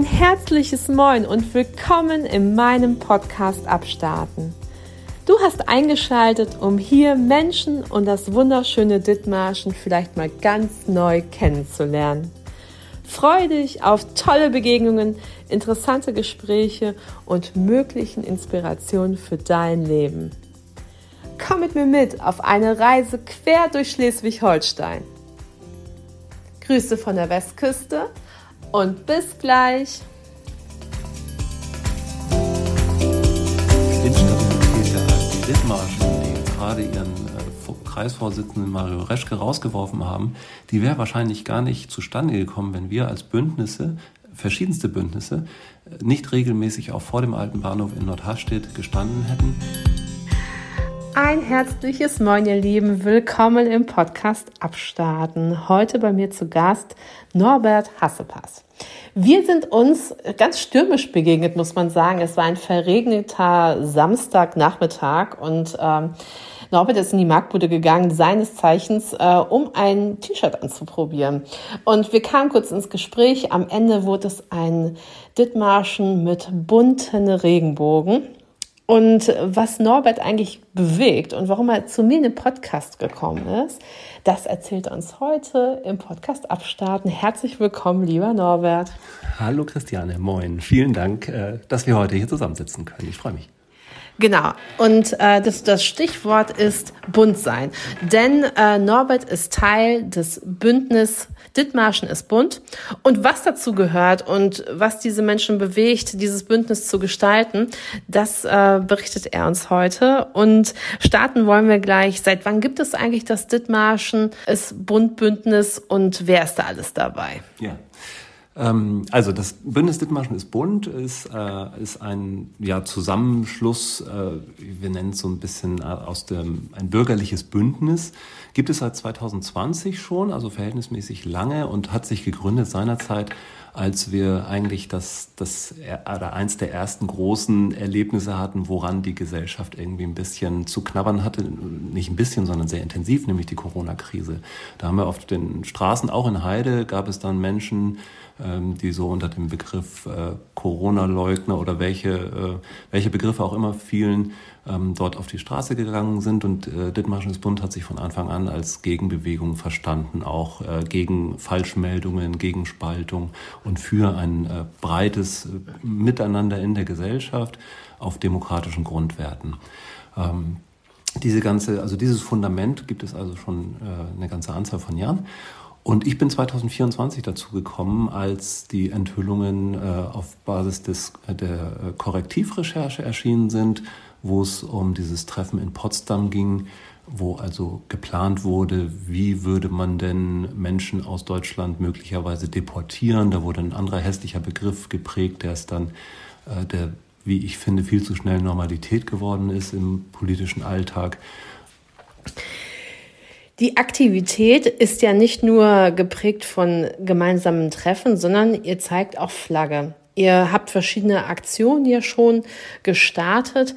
Ein herzliches Moin und willkommen in meinem Podcast Abstarten. Du hast eingeschaltet, um hier Menschen und das wunderschöne Dithmarschen vielleicht mal ganz neu kennenzulernen. Freue dich auf tolle Begegnungen, interessante Gespräche und möglichen Inspirationen für dein Leben. Komm mit mir mit auf eine Reise quer durch Schleswig-Holstein. Grüße von der Westküste und bis gleich. Instabilität der AfD Dithmarschen, die gerade ihren Kreisvorsitzenden Mario Reschke rausgeworfen haben, die wäre wahrscheinlich gar nicht zustande gekommen, wenn wir als Bündnisse, verschiedenste Bündnisse, nicht regelmäßig auch vor dem alten Bahnhof in Nordharstedt gestanden hätten. Ein herzliches Moin, ihr Lieben. Willkommen im Podcast Abstarten. Heute bei mir zu Gast Norbert Hassepass. Wir sind uns ganz stürmisch begegnet, muss man sagen. Es war ein verregneter Samstagnachmittag und Norbert ist in die Marktbude gegangen, seines Zeichens, um ein T-Shirt anzuprobieren. Und wir kamen kurz ins Gespräch. Am Ende wurde es ein Dithmarschen mit bunten Regenbogen. Und was Norbert eigentlich bewegt und warum er zu mir in den Podcast gekommen ist, das erzählt er uns heute im Podcast Abstarten. Herzlich willkommen, lieber Norbert. Hallo Christiane, moin. Vielen Dank, dass wir heute hier zusammensitzen können. Ich freue mich. Genau, und das Stichwort ist bunt sein, denn Norbert ist Teil des Bündnis Dithmarschen ist bunt und was dazu gehört und was diese Menschen bewegt, dieses Bündnis zu gestalten, das berichtet er uns heute und starten wollen wir gleich. Seit wann gibt es eigentlich das Dithmarschen ist bunt Bündnis und wer ist da alles dabei? Ja. Also das Bündnis Dithmarschen ist bunt, ist ein Zusammenschluss, wir nennen es so ein bisschen ein bürgerliches Bündnis, gibt es seit 2020 schon, also verhältnismäßig lange und hat sich gegründet seinerzeit, als wir eigentlich eins der ersten großen Erlebnisse hatten, woran die Gesellschaft irgendwie ein bisschen zu knabbern hatte, nicht ein bisschen, sondern sehr intensiv, nämlich die Corona-Krise. Da haben wir auf den Straßen, auch in Heide, gab es dann Menschen, die so unter dem Begriff Corona-Leugner oder welche Begriffe auch immer fielen, dort auf die Straße gegangen sind. Und Dithmarschen ist bunt hat sich von Anfang an als Gegenbewegung verstanden, auch gegen Falschmeldungen, gegen Spaltung und für ein breites Miteinander in der Gesellschaft auf demokratischen Grundwerten. Dieses Fundament gibt es also schon eine ganze Anzahl von Jahren. Und ich bin 2024 dazu gekommen, als die Enthüllungen auf Basis der Korrektivrecherche erschienen sind, wo es um dieses Treffen in Potsdam ging, wo also geplant wurde, wie würde man denn Menschen aus Deutschland möglicherweise deportieren. Da wurde ein anderer hässlicher Begriff geprägt, der ist dann wie ich finde, viel zu schnell Normalität geworden ist im politischen Alltag. Die Aktivität ist ja nicht nur geprägt von gemeinsamen Treffen, sondern ihr zeigt auch Flagge. Ihr habt verschiedene Aktionen hier schon gestartet.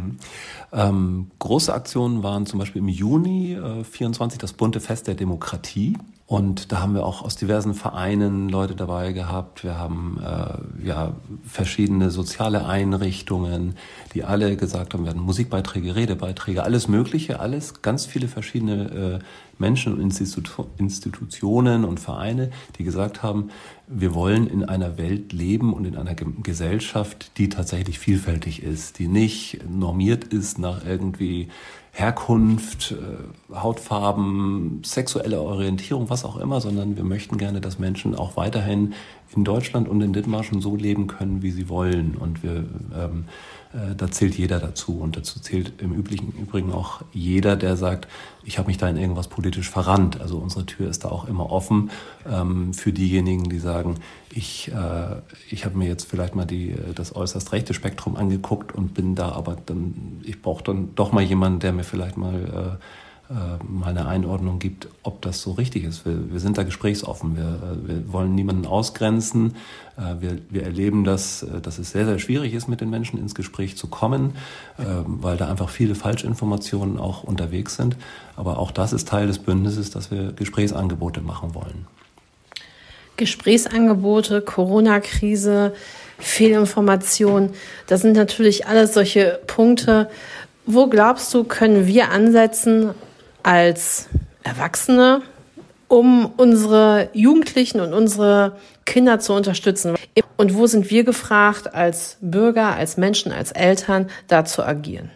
Große Aktionen waren zum Beispiel im Juni 24 das bunte Fest der Demokratie. Und da haben wir auch aus diversen Vereinen Leute dabei gehabt. Wir haben verschiedene soziale Einrichtungen, die alle gesagt haben, wir hatten Musikbeiträge, Redebeiträge, alles Mögliche, alles ganz viele verschiedene Menschen und Institutionen und Vereine, die gesagt haben, wir wollen in einer Welt leben und in einer Gesellschaft, die tatsächlich vielfältig ist, die nicht normiert ist nach irgendwie Herkunft, Hautfarben, sexuelle Orientierung, was auch immer, sondern wir möchten gerne, dass Menschen auch weiterhin in Deutschland und in Dithmarschen so leben können, wie sie wollen. Und da zählt jeder dazu. Und dazu zählt im Übrigen auch jeder, der sagt, ich habe mich da in irgendwas politisch verrannt. Also unsere Tür ist da auch immer offen für diejenigen, die sagen, ich habe mir jetzt vielleicht mal das äußerst rechte Spektrum angeguckt und bin da, aber ich brauche dann doch mal jemanden, der mir vielleicht mal eine Einordnung gibt, ob das so richtig ist. Wir sind da gesprächsoffen. Wir wollen niemanden ausgrenzen. Wir erleben, dass es sehr, sehr schwierig ist, mit den Menschen ins Gespräch zu kommen, weil da einfach viele Falschinformationen auch unterwegs sind. Aber auch das ist Teil des Bündnisses, dass wir Gesprächsangebote machen wollen. Gesprächsangebote, Corona-Krise, Fehlinformation, das sind natürlich alles solche Punkte. Wo glaubst du, können wir ansetzen als Erwachsene, um unsere Jugendlichen und unsere Kinder zu unterstützen? Und wo sind wir gefragt, als Bürger, als Menschen, als Eltern, da zu agieren?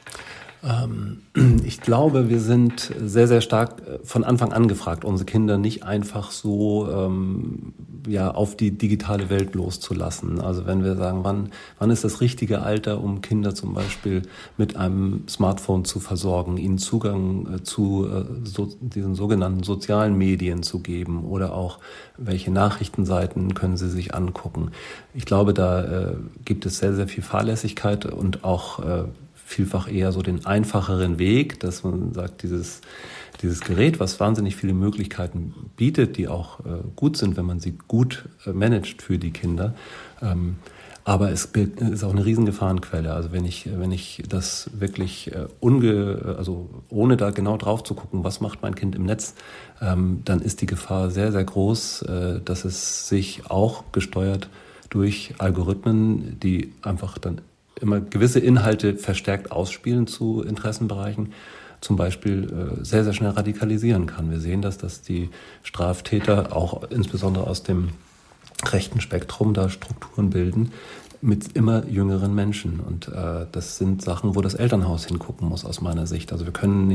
Ich glaube, wir sind sehr, sehr stark von Anfang an gefragt, unsere Kinder nicht einfach so auf die digitale Welt loszulassen. Also wenn wir sagen, wann ist das richtige Alter, um Kinder zum Beispiel mit einem Smartphone zu versorgen, ihnen Zugang zu diesen sogenannten sozialen Medien zu geben oder auch welche Nachrichtenseiten können sie sich angucken. Ich glaube, da gibt es sehr, sehr viel Fahrlässigkeit und auch vielfach eher so den einfacheren Weg, dass man sagt, dieses Gerät, was wahnsinnig viele Möglichkeiten bietet, die auch gut sind, wenn man sie gut managt für die Kinder. Aber es ist auch eine riesen Gefahrenquelle. Also wenn ich das wirklich ohne da genau drauf zu gucken, was macht mein Kind im Netz, dann ist die Gefahr sehr, sehr groß, dass es sich auch gesteuert durch Algorithmen, die einfach dann immer gewisse Inhalte verstärkt ausspielen zu Interessenbereichen, zum Beispiel sehr, sehr schnell radikalisieren kann. Wir sehen, dass die Straftäter auch insbesondere aus dem rechten Spektrum da Strukturen bilden mit immer jüngeren Menschen. Und das sind Sachen, wo das Elternhaus hingucken muss, aus meiner Sicht. Also wir können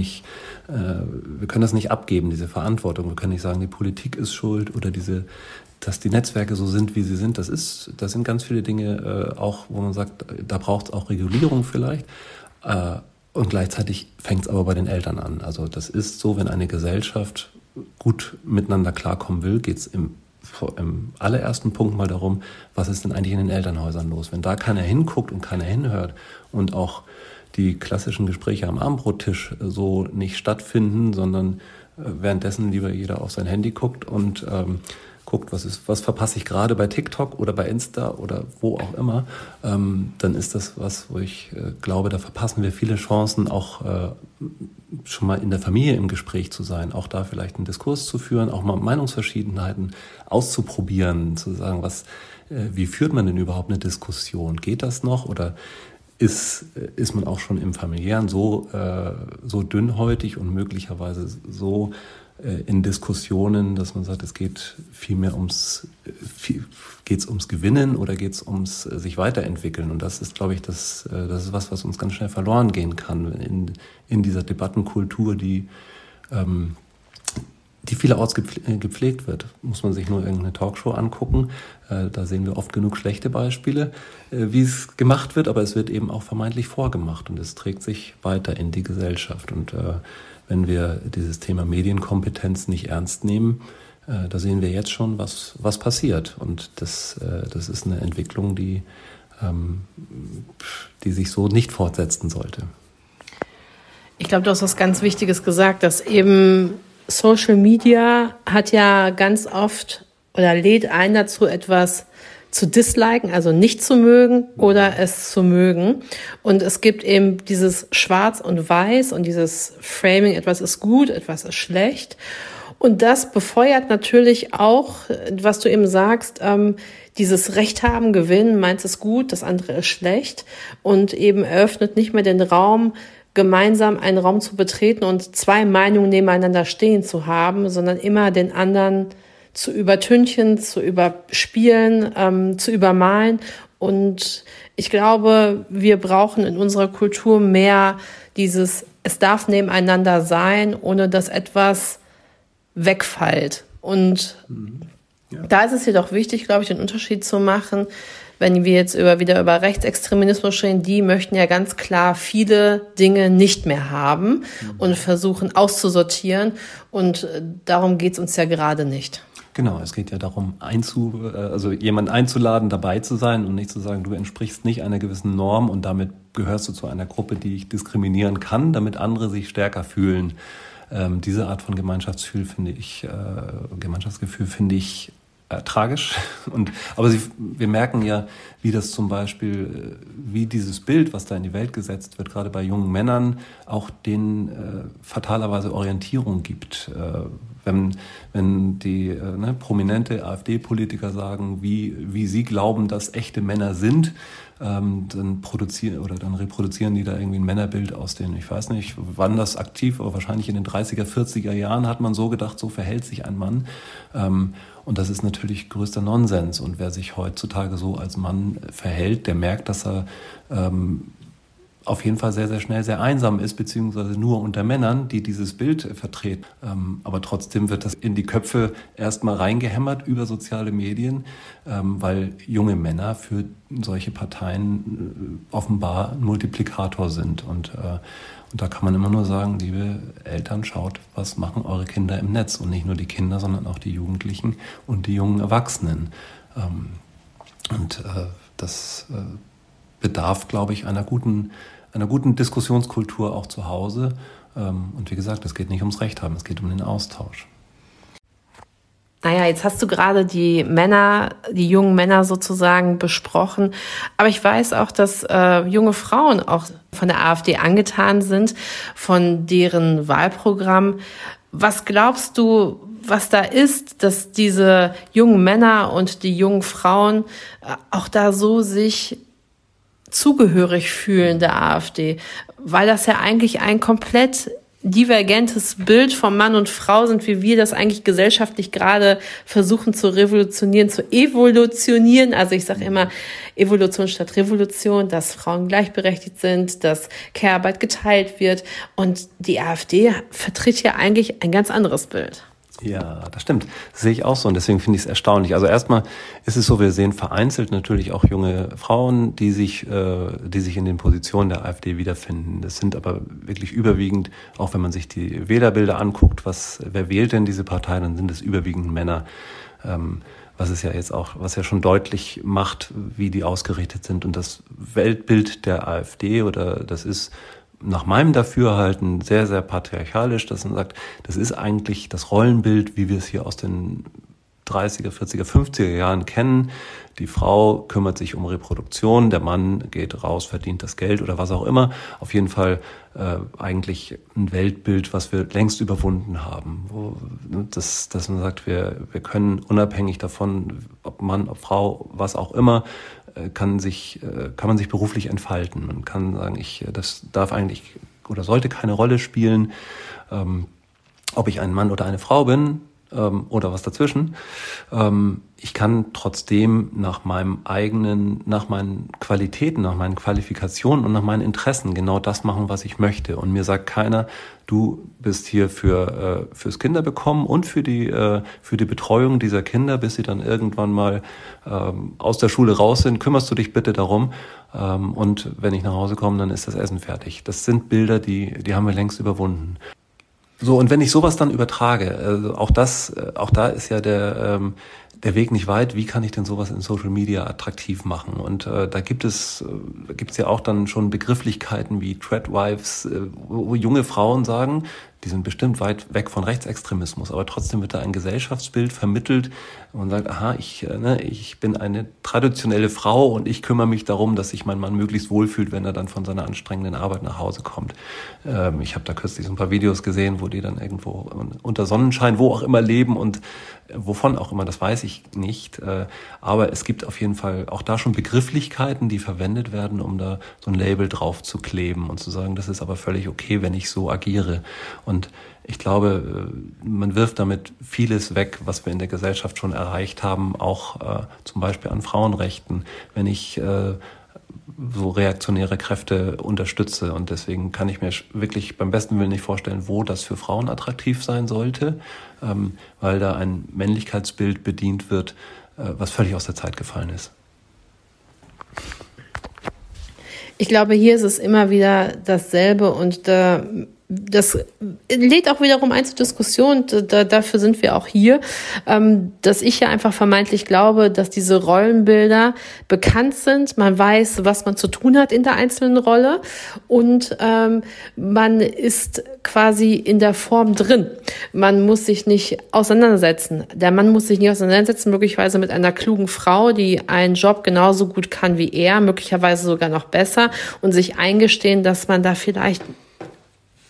das nicht abgeben, diese Verantwortung. Wir können nicht sagen, die Politik ist schuld oder dass die Netzwerke so sind, wie sie sind. Das sind ganz viele Dinge auch, wo man sagt, da braucht es auch Regulierung vielleicht. Und gleichzeitig fängt es aber bei den Eltern an. Also das ist so, wenn eine Gesellschaft gut miteinander klarkommen will, geht es im allerersten Punkt mal darum, was ist denn eigentlich in den Elternhäusern los? Wenn da keiner hinguckt und keiner hinhört und auch die klassischen Gespräche am Abendbrottisch so nicht stattfinden, sondern währenddessen lieber jeder auf sein Handy guckt und guckt, was verpasse ich gerade bei TikTok oder bei Insta oder wo auch immer, dann ist das was, wo ich glaube, da verpassen wir viele Chancen, auch schon mal in der Familie im Gespräch zu sein, auch da vielleicht einen Diskurs zu führen, auch mal Meinungsverschiedenheiten auszuprobieren, zu sagen, wie führt man denn überhaupt eine Diskussion? Geht das noch oder ist man auch schon im Familiären so dünnhäutig und möglicherweise so in Diskussionen, dass man sagt, es geht vielmehr geht's ums Gewinnen oder geht's ums sich weiterentwickeln? Und das ist, glaube ich, das ist was uns ganz schnell verloren gehen kann in dieser Debattenkultur, die vielerorts gepflegt wird. Muss man sich nur irgendeine Talkshow angucken. Da sehen wir oft genug schlechte Beispiele, wie es gemacht wird, aber es wird eben auch vermeintlich vorgemacht und es trägt sich weiter in die Gesellschaft. Und wenn wir dieses Thema Medienkompetenz nicht ernst nehmen, da sehen wir jetzt schon, was passiert. Und das ist eine Entwicklung, die sich so nicht fortsetzen sollte. Ich glaube, du hast was ganz Wichtiges gesagt, dass eben Social Media hat ja ganz oft oder lädt ein dazu, etwas zu disliken, also nicht zu mögen oder es zu mögen. Und es gibt eben dieses Schwarz und Weiß und dieses Framing, etwas ist gut, etwas ist schlecht. Und das befeuert natürlich auch, was du eben sagst, dieses Recht haben, gewinnen, meins ist gut, das andere ist schlecht und eben eröffnet nicht mehr den Raum, gemeinsam einen Raum zu betreten und zwei Meinungen nebeneinander stehen zu haben, sondern immer den anderen zu übertünchen, zu überspielen, zu übermalen. Und ich glaube, wir brauchen in unserer Kultur mehr es darf nebeneinander sein, ohne dass etwas wegfällt. Und da ist es jedoch wichtig, glaube ich, den Unterschied zu machen, wenn wir jetzt wieder über Rechtsextremismus reden, die möchten ja ganz klar viele Dinge nicht mehr haben und versuchen auszusortieren. Und darum geht es uns ja gerade nicht. Genau, es geht ja darum, jemanden einzuladen, dabei zu sein und nicht zu sagen, du entsprichst nicht einer gewissen Norm und damit gehörst du zu einer Gruppe, die ich diskriminieren kann, damit andere sich stärker fühlen. Diese Art von Gemeinschaftsgefühl finde ich tragisch. Aber wir merken ja, wie das zum Beispiel, wie dieses Bild, was da in die Welt gesetzt wird, gerade bei jungen Männern, auch denen fatalerweise Orientierung gibt. wenn die prominente AfD-Politiker sagen, wie sie glauben, dass echte Männer sind, dann reproduzieren die da irgendwie ein Männerbild aus den, ich weiß nicht, wann das aktiv, aber wahrscheinlich in den 30er, 40er Jahren hat man so gedacht, so verhält sich ein Mann. Und das ist natürlich größter Nonsens. Und wer sich heutzutage so als Mann verhält, der merkt, dass er auf jeden Fall sehr, sehr schnell sehr einsam ist, beziehungsweise nur unter Männern, die dieses Bild vertreten. Aber trotzdem wird das in die Köpfe erstmal reingehämmert über soziale Medien, weil junge Männer für solche Parteien offenbar ein Multiplikator sind. Und da kann man immer nur sagen, liebe Eltern, schaut, was machen eure Kinder im Netz. Und nicht nur die Kinder, sondern auch die Jugendlichen und die jungen Erwachsenen. Das bedarf, glaube ich, einer guten Diskussionskultur auch zu Hause. Und wie gesagt, es geht nicht ums Recht haben, es geht um den Austausch. Naja, jetzt hast du gerade die jungen Männer sozusagen besprochen. Aber ich weiß auch, dass junge Frauen auch von der AfD angetan sind, von deren Wahlprogramm. Was glaubst du, was da ist, dass diese jungen Männer und die jungen Frauen auch da so sich zugehörig fühlen der AfD? Weil das ja eigentlich ein komplett divergentes Bild von Mann und Frau sind, wie wir das eigentlich gesellschaftlich gerade versuchen zu revolutionieren, zu evolutionieren. Also ich sage immer Evolution statt Revolution, dass Frauen gleichberechtigt sind, dass Care-Arbeit geteilt wird. Und die AfD vertritt ja eigentlich ein ganz anderes Bild. Ja, das stimmt. Das sehe ich auch so und deswegen finde ich es erstaunlich. Also erstmal ist es so, wir sehen vereinzelt natürlich auch junge Frauen, die sich in den Positionen der AfD wiederfinden. Das sind aber wirklich überwiegend, auch wenn man sich die Wählerbilder anguckt, wer wählt denn diese Partei, dann sind es überwiegend Männer. Was ja schon deutlich macht, wie die ausgerichtet sind. Und das Weltbild der AfD das ist nach meinem Dafürhalten sehr, sehr patriarchalisch, dass man sagt, das ist eigentlich das Rollenbild, wie wir es hier aus den 30er, 40er, 50er Jahren kennen. Die Frau kümmert sich um Reproduktion, der Mann geht raus, verdient das Geld oder was auch immer. Auf jeden Fall eigentlich ein Weltbild, was wir längst überwunden haben. Dass man sagt, wir können unabhängig davon, ob Mann, ob Frau, was auch immer, kann man sich beruflich entfalten. Man kann sagen, das darf eigentlich oder sollte keine Rolle spielen, ob ich ein Mann oder eine Frau bin oder was dazwischen. Ich kann trotzdem nach meinen Qualitäten, nach meinen Qualifikationen und nach meinen Interessen genau das machen, was ich möchte. Und mir sagt keiner, du bist hier fürs Kinderbekommen und für die Betreuung dieser Kinder, bis sie dann irgendwann mal aus der Schule raus sind, kümmerst du dich bitte darum. Und wenn ich nach Hause komme, dann ist das Essen fertig. Das sind Bilder, die haben wir längst überwunden. So, und wenn ich sowas dann übertrage, auch da ist ja der Weg nicht weit. Wie kann ich denn sowas in Social Media attraktiv machen? Und da gibt's ja auch dann schon Begrifflichkeiten wie Tradwives, wo junge Frauen sagen, die sind bestimmt weit weg von Rechtsextremismus, aber trotzdem wird da ein Gesellschaftsbild vermittelt und man sagt, aha, ich bin eine traditionelle Frau und ich kümmere mich darum, dass sich mein Mann möglichst wohlfühlt, wenn er dann von seiner anstrengenden Arbeit nach Hause kommt. Ich habe da kürzlich so ein paar Videos gesehen, wo die dann irgendwo unter Sonnenschein, wo auch immer leben und wovon auch immer, das weiß ich nicht. Aber es gibt auf jeden Fall auch da schon Begrifflichkeiten, die verwendet werden, um da so ein Label drauf zu kleben und zu sagen, das ist aber völlig okay, wenn ich so agiere. Und ich glaube, man wirft damit vieles weg, was wir in der Gesellschaft schon erreicht haben, auch zum Beispiel an Frauenrechten, wenn ich so reaktionäre Kräfte unterstütze. Und deswegen kann ich mir wirklich beim besten Willen nicht vorstellen, wo das für Frauen attraktiv sein sollte, weil da ein Männlichkeitsbild bedient wird, was völlig aus der Zeit gefallen ist. Ich glaube, hier ist es immer wieder dasselbe und das lädt auch wiederum ein zur Diskussion, dafür sind wir auch hier, dass ich ja einfach vermeintlich glaube, dass diese Rollenbilder bekannt sind, man weiß, was man zu tun hat in der einzelnen Rolle und man ist quasi in der Form drin. Man muss sich nicht auseinandersetzen. Der Mann muss sich nicht auseinandersetzen, möglicherweise mit einer klugen Frau, die einen Job genauso gut kann wie er, möglicherweise sogar noch besser und sich eingestehen, dass man da vielleicht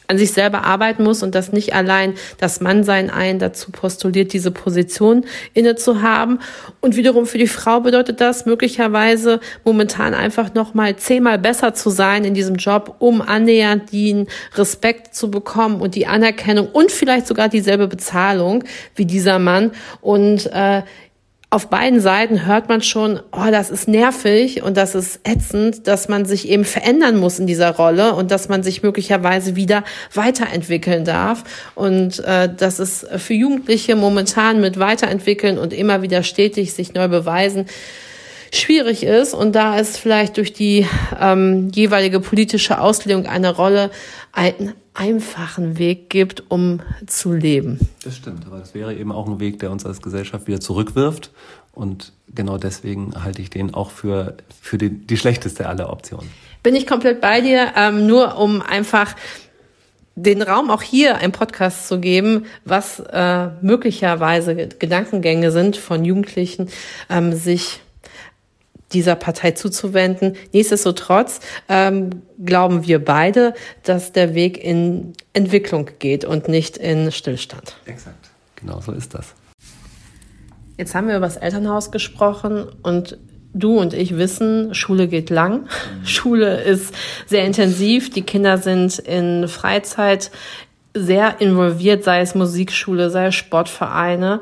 an sich selber arbeiten muss und dass nicht allein das Mannsein einen dazu postuliert, diese Position inne zu haben. Und wiederum für die Frau bedeutet das möglicherweise momentan einfach nochmal 10-mal besser zu sein in diesem Job, um annähernd den Respekt zu bekommen und die Anerkennung und vielleicht sogar dieselbe Bezahlung wie dieser Mann. Und auf beiden Seiten hört man schon, oh, das ist nervig und das ist ätzend, dass man sich eben verändern muss in dieser Rolle und dass man sich möglicherweise wieder weiterentwickeln darf. Und dass es für Jugendliche momentan mit Weiterentwickeln und immer wieder stetig sich neu beweisen schwierig ist und da es vielleicht durch die jeweilige politische Auslegung einer Rolle einen einfachen Weg gibt, um zu leben. Das stimmt, aber das wäre eben auch ein Weg, der uns als Gesellschaft wieder zurückwirft und genau deswegen halte ich den auch für die schlechteste aller Optionen. Bin ich komplett bei dir, nur um einfach den Raum auch hier im Podcast zu geben, was möglicherweise Gedankengänge sind von Jugendlichen, sich dieser Partei zuzuwenden. Nichtsdestotrotz glauben wir beide, dass der Weg in Entwicklung geht und nicht in Stillstand. Exakt, genau so ist das. Jetzt haben wir über das Elternhaus gesprochen und du und ich wissen, Schule geht lang. Schule ist sehr intensiv. Die Kinder sind in Freizeit sehr involviert, sei es Musikschule, sei es Sportvereine.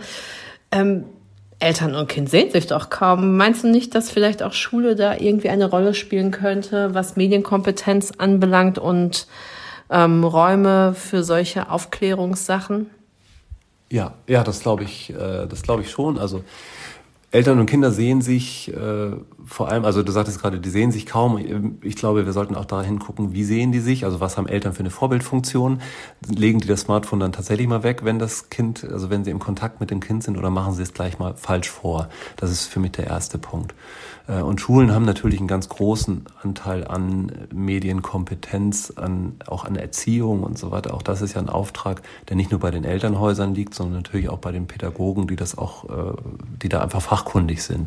Eltern und Kind sehen sich doch kaum. Meinst du nicht, dass vielleicht auch Schule da irgendwie eine Rolle spielen könnte, was Medienkompetenz anbelangt und Räume für solche Aufklärungssachen? Ja, das glaube ich schon. Also Eltern und Kinder sehen sich vor allem, also du sagtest gerade, die sehen sich kaum. Ich glaube, wir sollten auch dahin gucken, wie sehen die sich, also was haben Eltern für eine Vorbildfunktion? Legen die das Smartphone dann tatsächlich mal weg, wenn das Kind, also wenn sie im Kontakt mit dem Kind sind, oder machen sie es gleich mal falsch vor? Das ist für mich der erste Punkt. Und Schulen haben natürlich einen ganz großen Anteil an Medienkompetenz, auch an Erziehung und so weiter. Auch das ist ja ein Auftrag, der nicht nur bei den Elternhäusern liegt, sondern natürlich auch bei den Pädagogen, die da einfach fachkundig sind.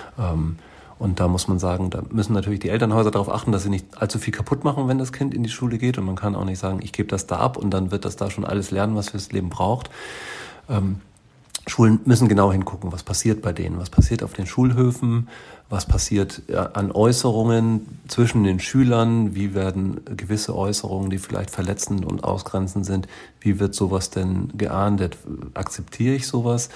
Und da muss man sagen, da müssen natürlich die Elternhäuser darauf achten, dass sie nicht allzu viel kaputt machen, wenn das Kind in die Schule geht. Und man kann auch nicht sagen, ich gebe das da ab und dann wird das da schon alles lernen, was fürs Leben braucht. Schulen müssen genau hingucken, was passiert bei denen, was passiert auf den Schulhöfen, was passiert an Äußerungen zwischen den Schülern, wie werden gewisse Äußerungen, die vielleicht verletzend und ausgrenzend sind, wie wird sowas denn geahndet, akzeptiere ich sowas?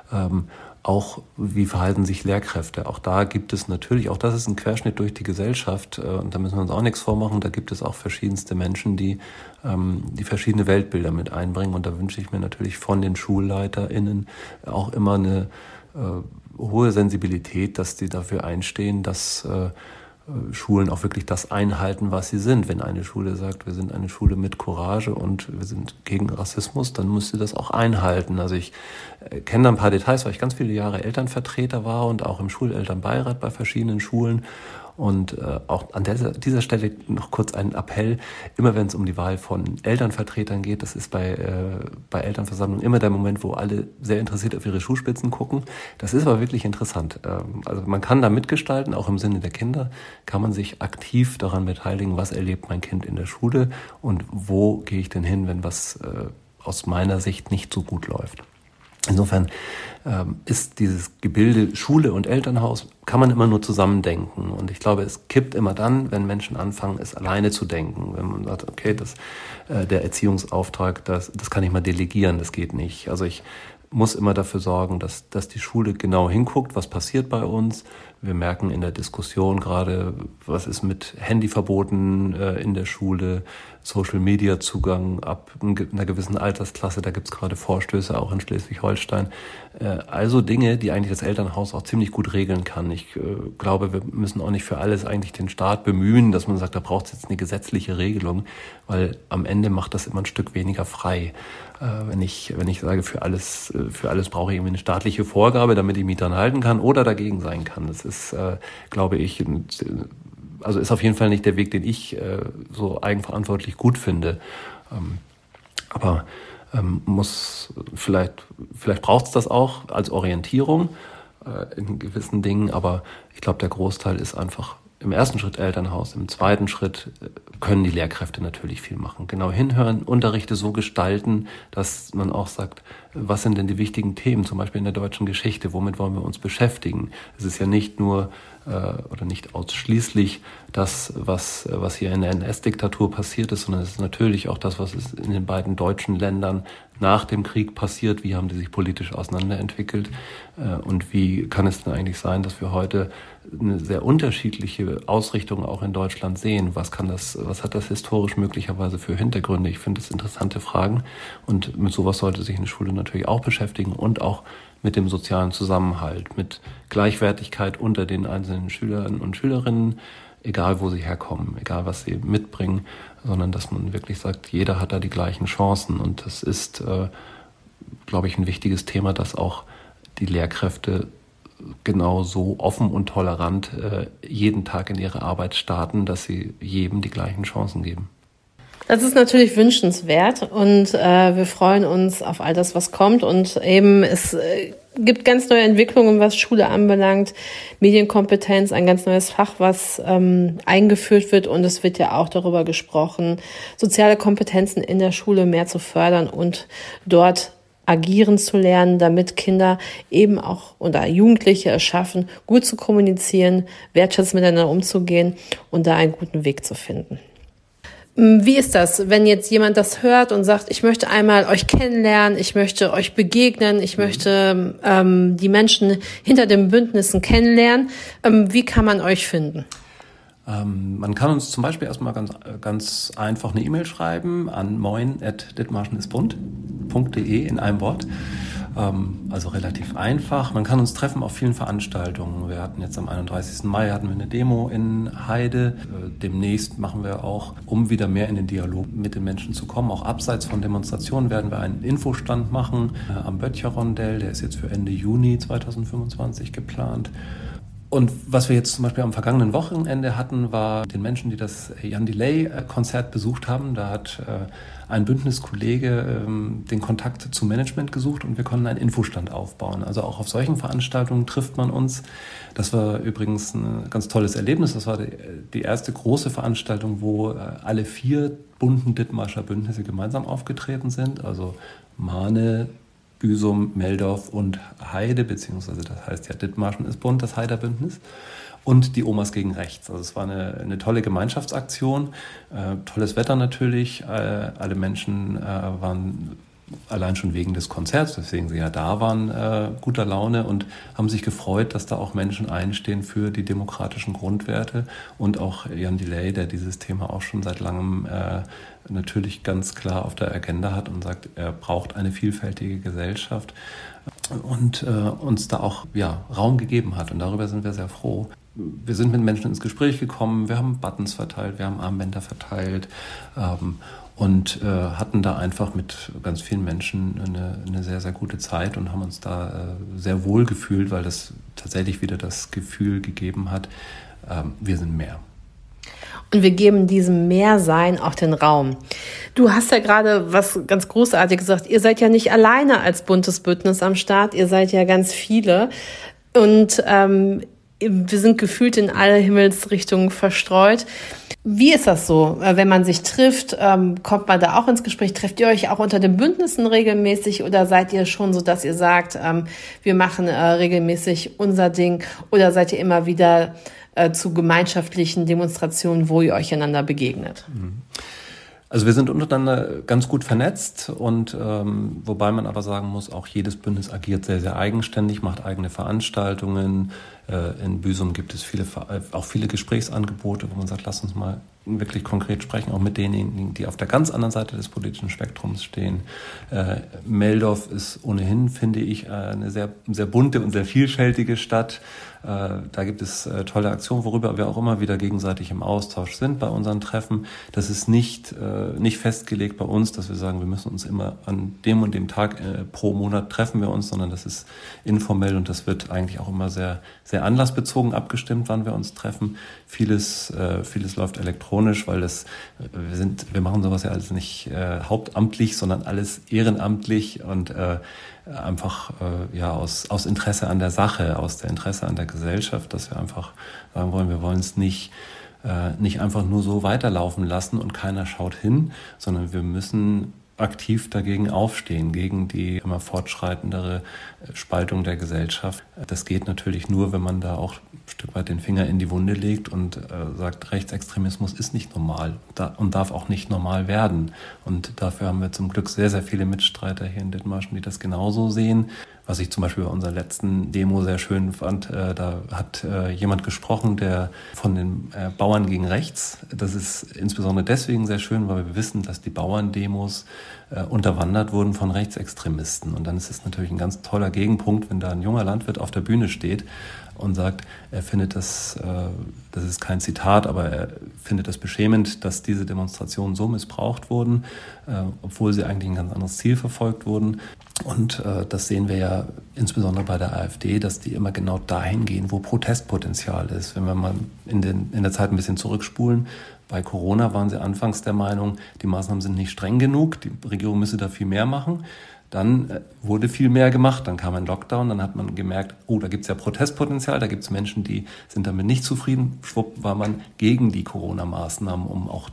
Auch wie verhalten sich Lehrkräfte? Auch da gibt es natürlich, auch das ist ein Querschnitt durch die Gesellschaft und da müssen wir uns auch nichts vormachen, da gibt es auch verschiedenste Menschen, die verschiedene Weltbilder mit einbringen und da wünsche ich mir natürlich von den SchulleiterInnen auch immer eine hohe Sensibilität, dass die dafür einstehen, dass Schulen auch wirklich das einhalten, was sie sind. Wenn eine Schule sagt, wir sind eine Schule mit Courage und wir sind gegen Rassismus, dann muss sie das auch einhalten. Also ich kenne da ein paar Details, weil ich ganz viele Jahre Elternvertreter war und auch im Schulelternbeirat bei verschiedenen Schulen. Und auch an dieser Stelle noch kurz einen Appell, immer wenn es um die Wahl von Elternvertretern geht, das ist bei Elternversammlungen immer der Moment, wo alle sehr interessiert auf ihre Schuhspitzen gucken. Das ist aber wirklich interessant. Also man kann da mitgestalten, auch im Sinne der Kinder, kann man sich aktiv daran beteiligen, was erlebt mein Kind in der Schule und wo gehe ich denn hin, wenn was aus meiner Sicht nicht so gut läuft. Insofern ist dieses Gebilde Schule und Elternhaus, kann man immer nur zusammen denken. Und ich glaube, es kippt immer dann, wenn Menschen anfangen, es alleine zu denken. Wenn man sagt, okay, der Erziehungsauftrag, das kann ich mal delegieren, das geht nicht. Also ich muss immer dafür sorgen, dass die Schule genau hinguckt, was passiert bei uns. Wir merken in der Diskussion gerade, was ist mit Handyverboten in der Schule, Social-Media-Zugang ab einer gewissen Altersklasse, da gibt's gerade Vorstöße auch in Schleswig-Holstein. Also Dinge, die eigentlich das Elternhaus auch ziemlich gut regeln kann. Ich glaube, wir müssen auch nicht für alles eigentlich den Staat bemühen, dass man sagt, da braucht's jetzt eine gesetzliche Regelung, weil am Ende macht das immer ein Stück weniger frei. Wenn ich sage, für alles brauche ich irgendwie eine staatliche Vorgabe, damit ich mich dran halten kann oder dagegen sein kann. Das ist, glaube ich, also ist auf jeden Fall nicht der Weg, den ich so eigenverantwortlich gut finde. Aber vielleicht braucht es das auch als Orientierung in gewissen Dingen, aber ich glaube, der Großteil ist einfach im ersten Schritt Elternhaus, im zweiten Schritt können die Lehrkräfte natürlich viel machen. Genau hinhören, Unterrichte so gestalten, dass man auch sagt, was sind denn die wichtigen Themen, zum Beispiel in der deutschen Geschichte, womit wollen wir uns beschäftigen? Es ist ja nicht nur oder nicht ausschließlich das, was hier in der NS-Diktatur passiert ist, sondern es ist natürlich auch das, was ist in den beiden deutschen Ländern nach dem Krieg passiert, wie haben die sich politisch auseinanderentwickelt und wie kann es denn eigentlich sein, dass wir heute eine sehr unterschiedliche Ausrichtung auch in Deutschland sehen. Was hat das historisch möglicherweise für Hintergründe? Ich finde das interessante Fragen und mit sowas sollte sich eine Schule natürlich auch beschäftigen und auch mit dem sozialen Zusammenhalt, mit Gleichwertigkeit unter den einzelnen Schülern und Schülerinnen, egal wo sie herkommen, egal was sie mitbringen, sondern dass man wirklich sagt, jeder hat da die gleichen Chancen. Und das ist, glaube ich, ein wichtiges Thema, dass auch die Lehrkräfte genau so offen und tolerant jeden Tag in ihre Arbeit starten, dass sie jedem die gleichen Chancen geben. Das ist natürlich wünschenswert und wir freuen uns auf all das, was kommt. Und eben es gibt ganz neue Entwicklungen, was Schule anbelangt. Medienkompetenz, ein ganz neues Fach, was eingeführt wird. Und es wird ja auch darüber gesprochen, soziale Kompetenzen in der Schule mehr zu fördern und dort agieren zu lernen, damit Kinder eben auch oder Jugendliche es schaffen, gut zu kommunizieren, wertschätzend miteinander umzugehen und da einen guten Weg zu finden. Wie ist das, wenn jetzt jemand das hört und sagt, ich möchte einmal euch kennenlernen, ich möchte euch begegnen, ich möchte die Menschen hinter den Bündnissen kennenlernen, wie kann man euch finden? Man kann uns zum Beispiel erstmal ganz einfach eine E-Mail schreiben an moin@dithmarschenistbunt.de in einem Wort. Also relativ einfach. Man kann uns treffen auf vielen Veranstaltungen. Wir hatten jetzt am 31. Mai hatten wir eine Demo in Heide. Demnächst machen wir auch, um wieder mehr in den Dialog mit den Menschen zu kommen, auch abseits von Demonstrationen werden wir einen Infostand machen am Böttcher-Rondell. Der ist jetzt für Ende Juni 2025 geplant. Und was wir jetzt zum Beispiel am vergangenen Wochenende hatten, war den Menschen, die das Jan Delay-Konzert besucht haben. Da hat ein Bündniskollege den Kontakt zum Management gesucht und wir konnten einen Infostand aufbauen. Also auch auf solchen Veranstaltungen trifft man uns. Das war übrigens ein ganz tolles Erlebnis. Das war die erste große Veranstaltung, wo alle 4 bunten Dithmarscher Bündnisse gemeinsam aufgetreten sind. Also Mahne, Büsum, Meldorf und Heide, beziehungsweise das heißt ja Dithmarschen ist bunt, das Heider Bündnis. Und die Omas gegen Rechts. Also es war eine tolle Gemeinschaftsaktion, tolles Wetter natürlich. Alle Menschen waren allein schon wegen des Konzerts, weswegen sie ja da waren, guter Laune und haben sich gefreut, dass da auch Menschen einstehen für die demokratischen Grundwerte. Und auch Jan Delay, der dieses Thema auch schon seit langem natürlich ganz klar auf der Agenda hat und sagt, er braucht eine vielfältige Gesellschaft und uns da auch Raum gegeben hat. Und darüber sind wir sehr froh. Wir sind mit Menschen ins Gespräch gekommen, wir haben Buttons verteilt, wir haben Armbänder verteilt und hatten da einfach mit ganz vielen Menschen eine sehr, sehr gute Zeit und haben uns da sehr wohl gefühlt, weil das tatsächlich wieder das Gefühl gegeben hat, wir sind mehr. Und wir geben diesem Mehrsein auch den Raum. Du hast ja gerade was ganz Großartiges gesagt. Ihr seid ja nicht alleine als buntes Bündnis am Start. Ihr seid ja ganz viele. Und wir sind gefühlt in alle Himmelsrichtungen verstreut. Wie ist das so, wenn man sich trifft? Kommt man da auch ins Gespräch? Trefft ihr euch auch unter den Bündnissen regelmäßig? Oder seid ihr schon so, dass ihr sagt, wir machen regelmäßig unser Ding? Oder seid ihr immer wieder zu gemeinschaftlichen Demonstrationen, wo ihr euch einander begegnet? Also wir sind untereinander ganz gut vernetzt und wobei man aber sagen muss, auch jedes Bündnis agiert sehr, sehr eigenständig, macht eigene Veranstaltungen. In Büsum gibt es auch viele Gesprächsangebote, wo man sagt, lass uns mal wirklich konkret sprechen, auch mit denjenigen, die auf der ganz anderen Seite des politischen Spektrums stehen. Meldorf ist ohnehin, finde ich, eine sehr, sehr bunte und sehr vielfältige Stadt. Da gibt es tolle Aktionen, worüber wir auch immer wieder gegenseitig im Austausch sind bei unseren Treffen. Das ist nicht festgelegt bei uns, dass wir sagen, wir müssen uns immer an dem und dem Tag pro Monat treffen wir uns, sondern das ist informell und das wird eigentlich auch immer sehr, sehr beide anlassbezogen abgestimmt, wann wir uns treffen. Vieles läuft elektronisch, weil wir machen sowas ja alles nicht hauptamtlich, sondern alles ehrenamtlich und einfach aus Interesse an der Sache, aus der Interesse an der Gesellschaft, dass wir einfach sagen wollen, wir wollen es nicht einfach nur so weiterlaufen lassen und keiner schaut hin, sondern wir müssen aktiv dagegen aufstehen, gegen die immer fortschreitendere Spaltung der Gesellschaft. Das geht natürlich nur, wenn man da auch ein Stück weit den Finger in die Wunde legt und sagt, Rechtsextremismus ist nicht normal und darf auch nicht normal werden. Und dafür haben wir zum Glück sehr, sehr viele Mitstreiter hier in Dithmarschen, die das genauso sehen. Was ich zum Beispiel bei unserer letzten Demo sehr schön fand, da hat jemand gesprochen, der von den Bauern gegen rechts. Das ist insbesondere deswegen sehr schön, weil wir wissen, dass die Bauerndemos unterwandert wurden von Rechtsextremisten. Und dann ist es natürlich ein ganz toller Gegenpunkt, wenn da ein junger Landwirt auf der Bühne steht und sagt, er findet das ist kein Zitat, aber er findet das beschämend, dass diese Demonstrationen so missbraucht wurden, obwohl sie eigentlich ein ganz anderes Ziel verfolgt wurden. Und das sehen wir ja insbesondere bei der AfD, dass die immer genau dahin gehen, wo Protestpotenzial ist. Wenn wir mal in der Zeit ein bisschen zurückspulen, bei Corona waren sie anfangs der Meinung, die Maßnahmen sind nicht streng genug, die Regierung müsse da viel mehr machen. Dann wurde viel mehr gemacht, dann kam ein Lockdown, dann hat man gemerkt, da gibt es ja Protestpotenzial, da gibt es Menschen, die sind damit nicht zufrieden. Schwupp war man gegen die Corona-Maßnahmen, um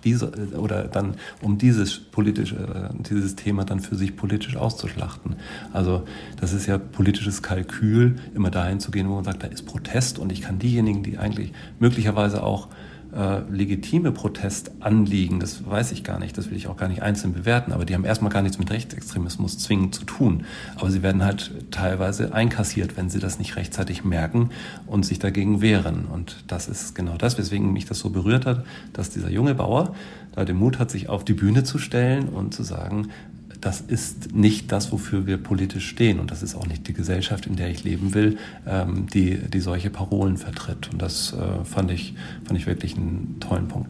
dieses Thema dann für sich politisch auszuschlachten. Also das ist ja politisches Kalkül, immer dahin zu gehen, wo man sagt, da ist Protest und ich kann diejenigen, die eigentlich möglicherweise auch legitime Protestanliegen, das weiß ich gar nicht, das will ich auch gar nicht einzeln bewerten, aber die haben erstmal gar nichts mit Rechtsextremismus zwingend zu tun. Aber sie werden halt teilweise einkassiert, wenn sie das nicht rechtzeitig merken und sich dagegen wehren. Und das ist genau das, weswegen mich das so berührt hat, dass dieser junge Bauer da den Mut hat, sich auf die Bühne zu stellen und zu sagen, das ist nicht das, wofür wir politisch stehen. Und das ist auch nicht die Gesellschaft, in der ich leben will, die solche Parolen vertritt. Und das fand ich wirklich einen tollen Punkt.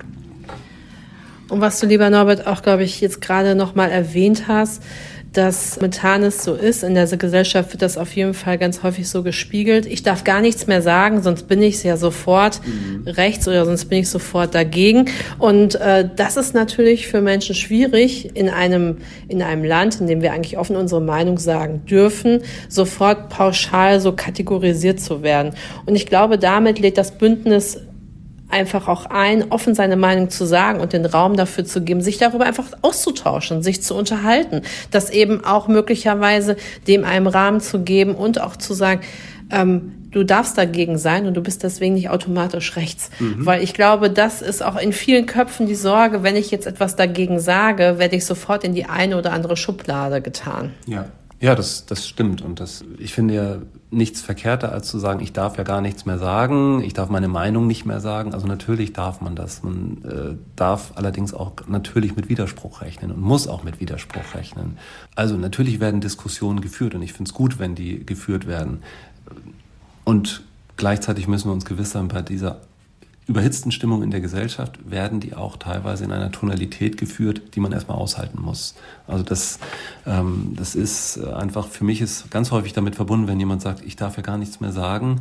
Und was du, lieber Norbert, auch, glaube ich, jetzt gerade nochmal erwähnt hast, dass momentan es so ist, in der Gesellschaft wird das auf jeden Fall ganz häufig so gespiegelt. Ich darf gar nichts mehr sagen, sonst bin ich ja sofort rechts oder sonst bin ich sofort dagegen. Und das ist natürlich für Menschen schwierig, in einem Land, in dem wir eigentlich offen unsere Meinung sagen dürfen, sofort pauschal so kategorisiert zu werden. Und ich glaube, damit lädt das Bündnis einfach auch ein, offen seine Meinung zu sagen und den Raum dafür zu geben, sich darüber einfach auszutauschen, sich zu unterhalten, das eben auch möglicherweise dem einen Rahmen zu geben und auch zu sagen, du darfst dagegen sein und du bist deswegen nicht automatisch rechts. Weil ich glaube, das ist auch in vielen Köpfen die Sorge, wenn ich jetzt etwas dagegen sage, werde ich sofort in die eine oder andere Schublade getan. Ja, das stimmt. Und ich finde ja nichts verkehrter, als zu sagen, ich darf ja gar nichts mehr sagen, ich darf meine Meinung nicht mehr sagen. Also natürlich darf man das. Man darf allerdings auch natürlich mit Widerspruch rechnen und muss auch mit Widerspruch rechnen. Also natürlich werden Diskussionen geführt und ich finde es gut, wenn die geführt werden. Und gleichzeitig müssen wir uns gewiss sein, bei dieser überhitzten Stimmung in der Gesellschaft werden die auch teilweise in einer Tonalität geführt, die man erstmal aushalten muss. Also das ist einfach, für mich ist ganz häufig damit verbunden, wenn jemand sagt, ich darf ja gar nichts mehr sagen.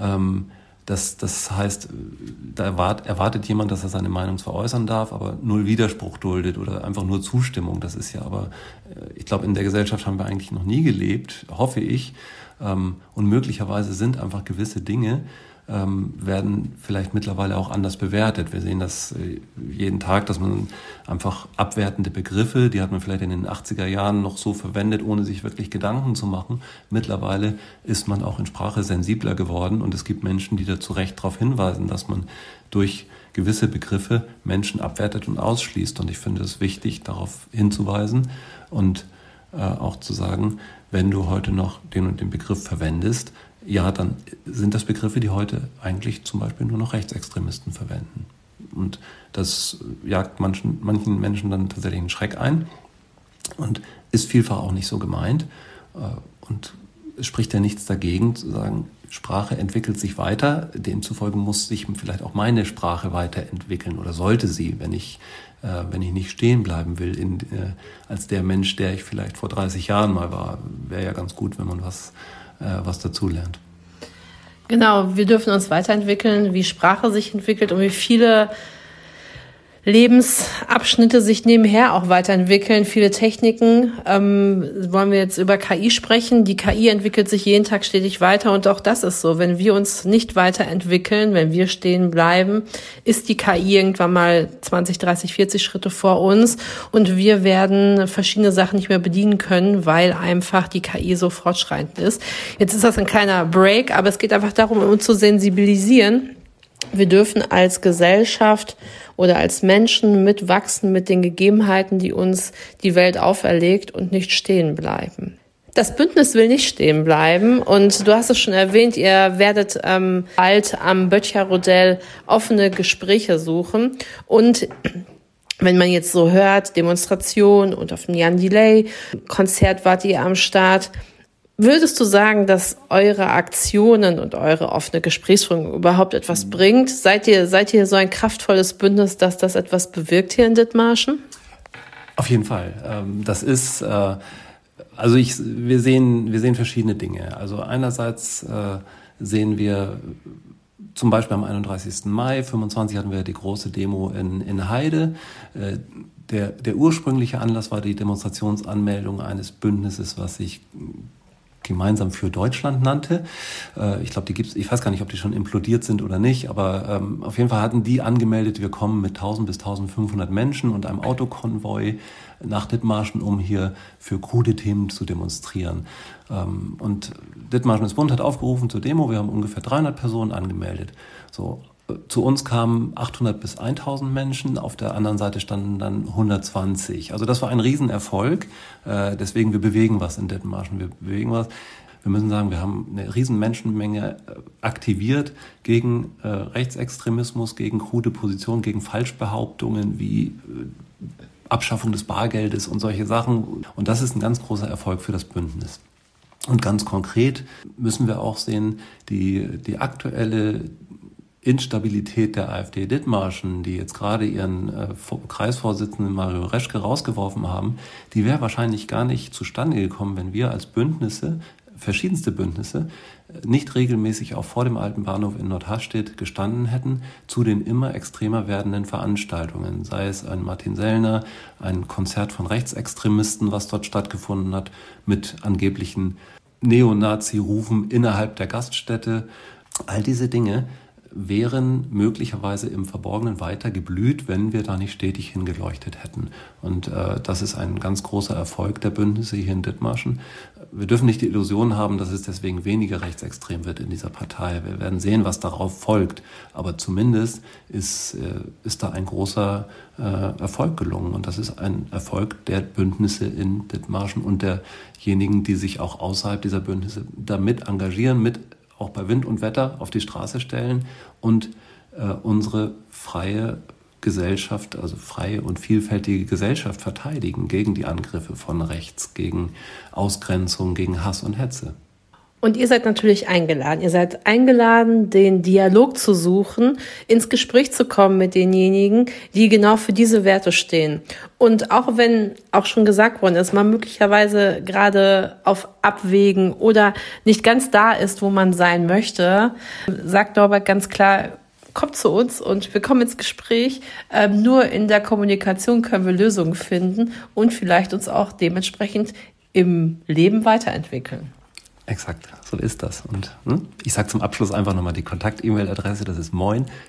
Das heißt, da erwartet jemand, dass er seine Meinung zwar äußern darf, aber null Widerspruch duldet oder einfach nur Zustimmung. Das ist ja aber, ich glaube, in der Gesellschaft haben wir eigentlich noch nie gelebt, hoffe ich. Und möglicherweise sind einfach gewisse Dinge, werden vielleicht mittlerweile auch anders bewertet. Wir sehen das jeden Tag, dass man einfach abwertende Begriffe, die hat man vielleicht in den 80er Jahren noch so verwendet, ohne sich wirklich Gedanken zu machen. Mittlerweile ist man auch in Sprache sensibler geworden und es gibt Menschen, die da zu Recht darauf hinweisen, dass man durch gewisse Begriffe Menschen abwertet und ausschließt. Und ich finde es wichtig, darauf hinzuweisen und auch zu sagen, wenn du heute noch den und den Begriff verwendest, ja, dann sind das Begriffe, die heute eigentlich zum Beispiel nur noch Rechtsextremisten verwenden. Und das jagt manchen Menschen dann tatsächlich einen Schreck ein und ist vielfach auch nicht so gemeint. Und es spricht ja nichts dagegen, zu sagen, Sprache entwickelt sich weiter, demzufolge muss sich vielleicht auch meine Sprache weiterentwickeln oder sollte sie, wenn ich nicht stehen bleiben will als der Mensch, der ich vielleicht vor 30 Jahren mal war. Wäre ja ganz gut, wenn man was dazu lernt. Genau, wir dürfen uns weiterentwickeln, wie Sprache sich entwickelt und wie viele Lebensabschnitte sich nebenher auch weiterentwickeln, viele Techniken. Wollen wir jetzt über KI sprechen? Die KI entwickelt sich jeden Tag stetig weiter und auch das ist so. Wenn wir uns nicht weiterentwickeln, wenn wir stehen bleiben, ist die KI irgendwann mal 20, 30, 40 Schritte vor uns und wir werden verschiedene Sachen nicht mehr bedienen können, weil einfach die KI so fortschreitend ist. Jetzt ist das ein kleiner Break, aber es geht einfach darum, uns zu sensibilisieren. Wir dürfen als Gesellschaft oder als Menschen mitwachsen mit den Gegebenheiten, die uns die Welt auferlegt und nicht stehen bleiben. Das Bündnis will nicht stehen bleiben und du hast es schon erwähnt, ihr werdet bald am Böttcher-Rodell offene Gespräche suchen und wenn man jetzt so hört, Demonstration und auf dem Jan Delay Konzert wart ihr am Start. Würdest du sagen, dass eure Aktionen und eure offene Gesprächsführung überhaupt etwas bringt? Seid ihr so ein kraftvolles Bündnis, dass das etwas bewirkt hier in Dithmarschen? Auf jeden Fall. Das ist, wir sehen verschiedene Dinge. Also einerseits sehen wir zum Beispiel am 31. Mai, 25 hatten wir die große Demo in Heide. Der ursprüngliche Anlass war die Demonstrationsanmeldung eines Bündnisses, was sich gemeinsam für Deutschland nannte. Ich glaube, die gibt's. Ich weiß gar nicht, ob die schon implodiert sind oder nicht, aber auf jeden Fall hatten die angemeldet, wir kommen mit 1000 bis 1500 Menschen und einem Autokonvoi nach Dithmarschen, um hier für krude Themen zu demonstrieren. Und Dithmarschen Bund hat aufgerufen zur Demo. Wir haben ungefähr 300 Personen angemeldet. So. Zu uns kamen 800 bis 1000 Menschen, auf der anderen Seite standen dann 120. Also das war ein Riesenerfolg, deswegen wir bewegen was in Dithmarschen, wir bewegen was. Wir müssen sagen, wir haben eine riesen Menschenmenge aktiviert gegen Rechtsextremismus, gegen krude Positionen, gegen Falschbehauptungen wie Abschaffung des Bargeldes und solche Sachen. Und das ist ein ganz großer Erfolg für das Bündnis. Und ganz konkret müssen wir auch sehen, die aktuelle Instabilität der AfD Dithmarschen, die jetzt gerade ihren Kreisvorsitzenden Mario Reschke rausgeworfen haben, die wäre wahrscheinlich gar nicht zustande gekommen, wenn wir als Bündnisse, verschiedenste Bündnisse, nicht regelmäßig auch vor dem alten Bahnhof in Nordharstedt gestanden hätten zu den immer extremer werdenden Veranstaltungen. Sei es ein Martin Sellner, ein Konzert von Rechtsextremisten, was dort stattgefunden hat, mit angeblichen Neonazi-Rufen innerhalb der Gaststätte. All diese Dinge wären möglicherweise im Verborgenen weiter geblüht, wenn wir da nicht stetig hingeleuchtet hätten. Und das ist ein ganz großer Erfolg der Bündnisse hier in Dithmarschen. Wir dürfen nicht die Illusion haben, dass es deswegen weniger rechtsextrem wird in dieser Partei. Wir werden sehen, was darauf folgt. Aber zumindest ist da ein großer Erfolg gelungen. Und das ist ein Erfolg der Bündnisse in Dithmarschen und derjenigen, die sich auch außerhalb dieser Bündnisse damit engagieren, mit auch bei Wind und Wetter auf die Straße stellen und unsere freie Gesellschaft, also freie und vielfältige Gesellschaft verteidigen gegen die Angriffe von rechts, gegen Ausgrenzung, gegen Hass und Hetze. Und ihr seid natürlich eingeladen. Ihr seid eingeladen, den Dialog zu suchen, ins Gespräch zu kommen mit denjenigen, die genau für diese Werte stehen. Und auch wenn auch schon gesagt worden ist, man möglicherweise gerade auf Abwägen oder nicht ganz da ist, wo man sein möchte, sagt Norbert ganz klar, kommt zu uns und wir kommen ins Gespräch. Nur in der Kommunikation können wir Lösungen finden und vielleicht uns auch dementsprechend im Leben weiterentwickeln. Exakt, so ist das. Und ich sage zum Abschluss einfach nochmal die Kontakt-E-Mail-Adresse, das ist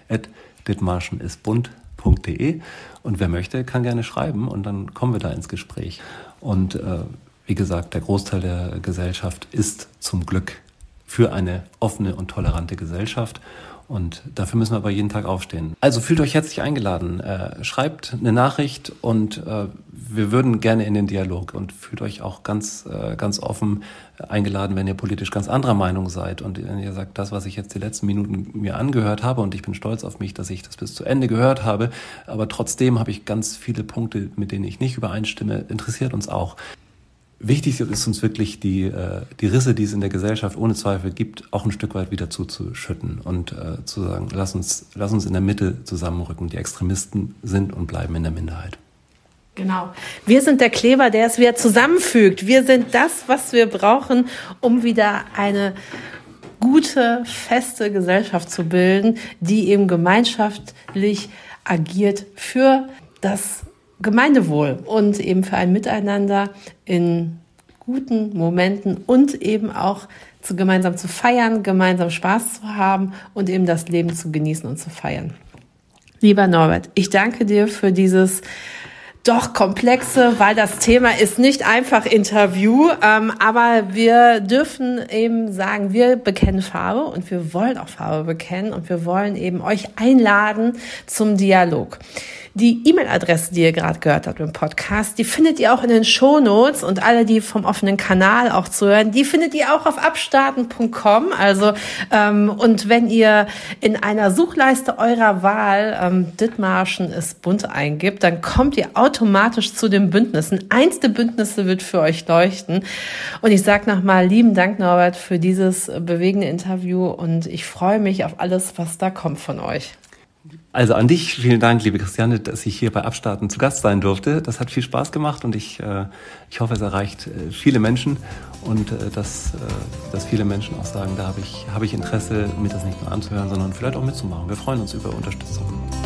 moin@dithmarschenisbund.de und wer möchte, kann gerne schreiben und dann kommen wir da ins Gespräch. Und wie gesagt, der Großteil der Gesellschaft ist zum Glück für eine offene und tolerante Gesellschaft. Und dafür müssen wir aber jeden Tag aufstehen. Also fühlt euch herzlich eingeladen. Schreibt eine Nachricht und wir würden gerne in den Dialog und fühlt euch auch ganz offen eingeladen, wenn ihr politisch ganz anderer Meinung seid und wenn ihr sagt, das, was ich jetzt die letzten Minuten mir angehört habe und ich bin stolz auf mich, dass ich das bis zu Ende gehört habe, aber trotzdem habe ich ganz viele Punkte, mit denen ich nicht übereinstimme, interessiert uns auch. Wichtig ist uns wirklich, die Risse, die es in der Gesellschaft ohne Zweifel gibt, auch ein Stück weit wieder zuzuschütten und zu sagen, lass uns in der Mitte zusammenrücken. Die Extremisten sind und bleiben in der Minderheit. Genau. Wir sind der Kleber, der es wieder zusammenfügt. Wir sind das, was wir brauchen, um wieder eine gute, feste Gesellschaft zu bilden, die eben gemeinschaftlich agiert für das Gemeindewohl und eben für ein Miteinander in guten Momenten und eben auch gemeinsam zu feiern, gemeinsam Spaß zu haben und eben das Leben zu genießen und zu feiern. Lieber Norbert, ich danke dir für dieses doch komplexe, weil das Thema ist nicht einfach Interview, aber wir dürfen eben sagen, wir bekennen Farbe und wir wollen auch Farbe bekennen und wir wollen eben euch einladen zum Dialog. Die E-Mail-Adresse, die ihr gerade gehört habt im Podcast, die findet ihr auch in den Shownotes und alle, die vom offenen Kanal auch zuhören, die findet ihr auch auf abstarten.com. Also und wenn ihr in einer Suchleiste eurer Wahl Dithmarschen ist bunt eingibt, dann kommt ihr automatisch zu den Bündnissen. Eins der Bündnisse wird für euch leuchten. Und ich sage nochmal lieben Dank, Norbert, für dieses bewegende Interview und ich freue mich auf alles, was da kommt von euch. Also an dich, vielen Dank, liebe Christiane, dass ich hier bei Abstarten zu Gast sein durfte. Das hat viel Spaß gemacht und ich hoffe, es erreicht viele Menschen und dass viele Menschen auch sagen, da habe ich Interesse, mir das nicht nur anzuhören, sondern vielleicht auch mitzumachen. Wir freuen uns über Unterstützung.